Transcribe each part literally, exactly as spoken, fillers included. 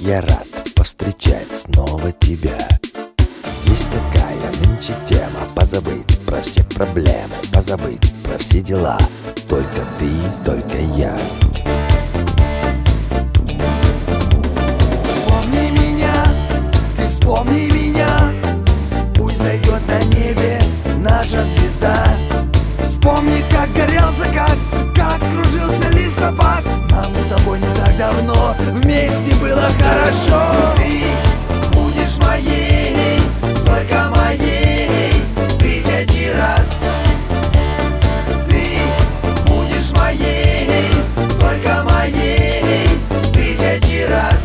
я рад повстречать снова тебя. Есть такая нынче тема: позабыть про все проблемы, позабыть про все дела. Только ты, только я. Вспомни меня, ты вспомни меня. Пусть зайдет на небе наша звезда. Вспомни, как горел закат, как кружился листопад. Нам с тобой не так давно вместе было хорошо. Ты будешь моей, только моей, тысячи раз. Ты будешь моей, только моей, тысячи раз.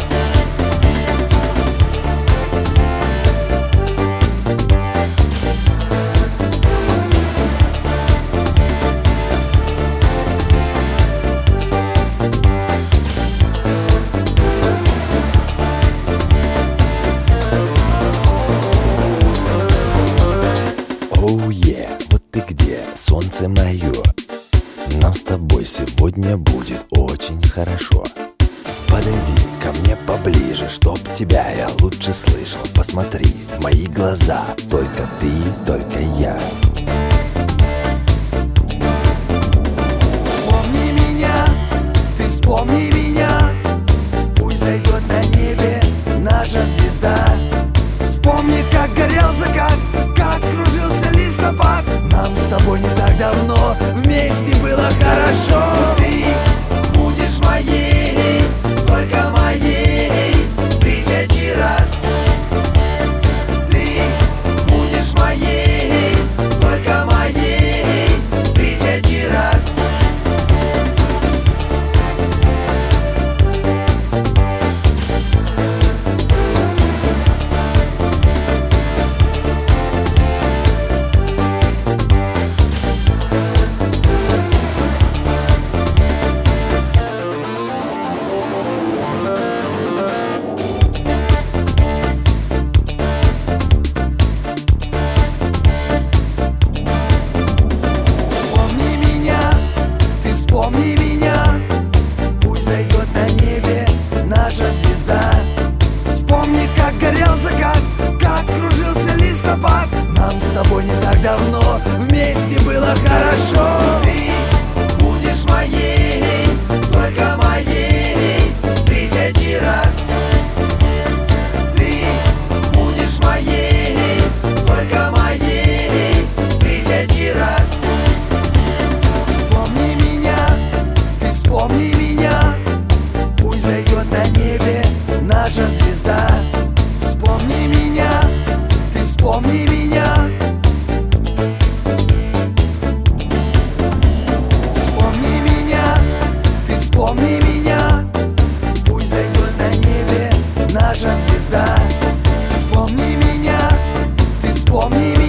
Оу, е, вот ты где, солнце мое. Нам с тобой сегодня будет очень хорошо. Подойди ко мне поближе, чтоб тебя я лучше слышал. Посмотри в мои глаза, только ты, только я. Вспомни меня, ты вспомни меня. Пусть зайдет на небе наша звезда. Вспомни, как горел закат, как кружился листопад. Нам с тобой не так давно вместе было хорошо. Ты будешь моей, только моей, тысячи раз. Ты будешь моей, только моей, тысячи раз. Вспомни меня, пусть зайдет на небе наша звезда. Вспомни, как горел закат, как кружился листопад. Нам с тобой не так давно вместе было хорошо. Ты будешь моей, только моей, тысячи раз. Ты будешь моей, только моей, тысячи раз. Вспомни меня, ты вспомни меня. Пусть зайдет на небе наша звезда. Вспомни меня, ты вспомни меня. Вспомни меня, ты вспомни меня. Пусть зайдет на небе наша звезда. Вспомни меня, ты вспомни меня.